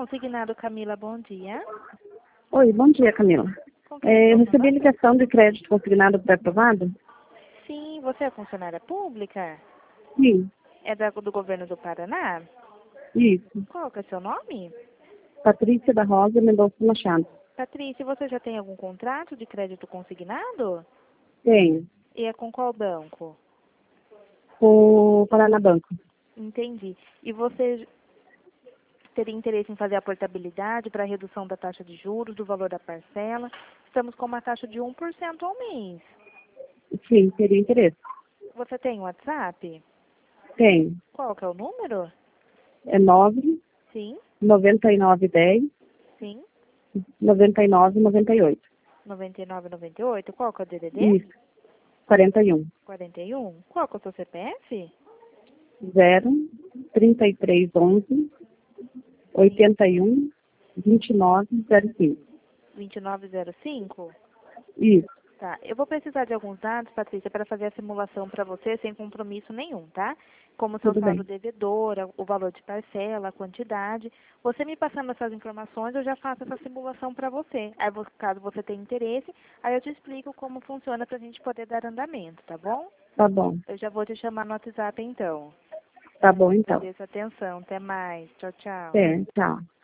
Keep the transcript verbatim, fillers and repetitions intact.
Consignado Camila, bom dia. Oi, bom dia, Camila. Com quem É, eu estou recebi a falando? ligação de crédito consignado pré-aprovado? Sim, você é funcionária pública? Sim, É da, do governo do Paraná? isso. Qual que é seu nome? Patrícia da Rosa Mendonça Machado. Patrícia, você já tem algum contrato de crédito consignado? Tenho. E é com qual banco? O Paraná Banco. Entendi. E você teria interesse em fazer a portabilidade para redução da taxa de juros, do valor da parcela? Estamos com uma taxa de um por cento ao mês. Sim, teria interesse. Você tem WhatsApp? Tenho. Qual que é o número? É nove, Sim, noventa e nove, dez, sim. noventa e nove, noventa e oito. noventa e nove, noventa e oito. Qual que é o D D D? Isso. quarenta e um. quarenta e um. Qual que é o seu C P F? zero, trinta e três, onze, oitenta e um, vinte e nove, zero cinco. vinte e nove zero cinco? Isso. Tá. Eu vou precisar de alguns dados, Patrícia, para fazer a simulação para você sem compromisso nenhum, tá? Como o seu Tudo saldo bem. devedor, o valor de parcela, a quantidade. Você me passando essas informações, eu já faço essa simulação para você. Aí, vo- caso você tenha interesse, aí eu te explico como funciona para a gente poder dar andamento, tá bom? Tá bom. Eu já vou te chamar no WhatsApp, então. Tá bom, então. Agradeço a atenção. Até mais. Tchau, tchau. É, tchau.